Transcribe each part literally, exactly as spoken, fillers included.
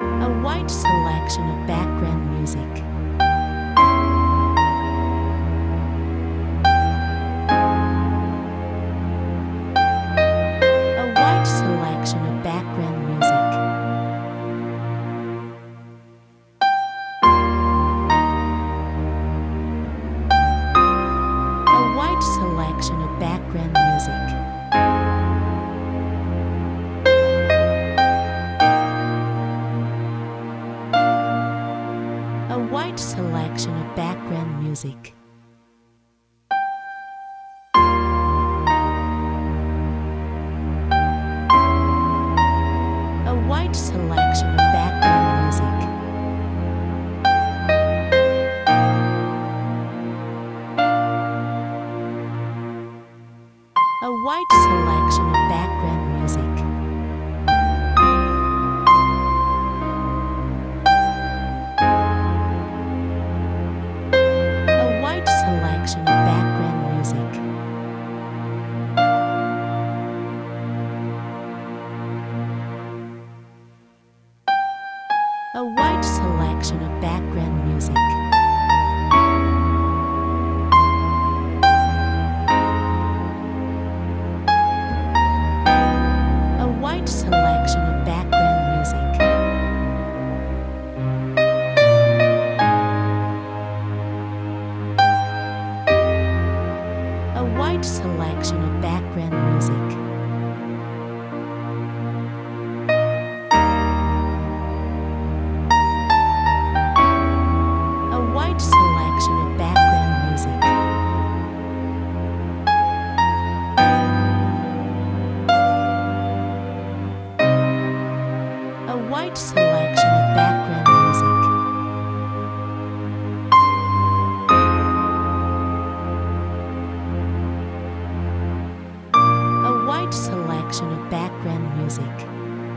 A wide selection of background music. A wide selection of background music. A wide selection of background music. A wide selection of background music. A wide selection of background music. A wide selection of background music. A wide selection of background music. A wide selection of background music. A wide selection of background music. A wide selection of background music. A wide selection of background music. A wide selection of background music. A wide selection of background music.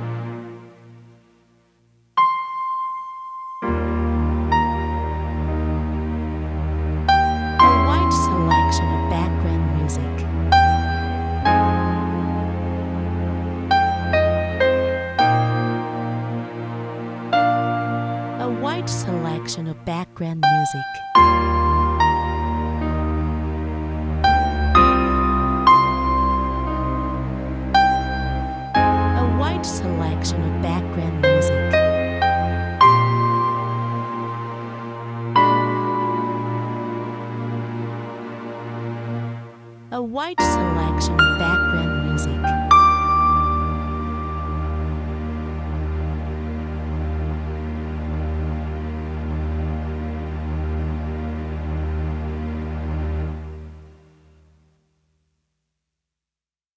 A wide selection of background music. A wide selection of background music. A wide selection of background music. A wide selection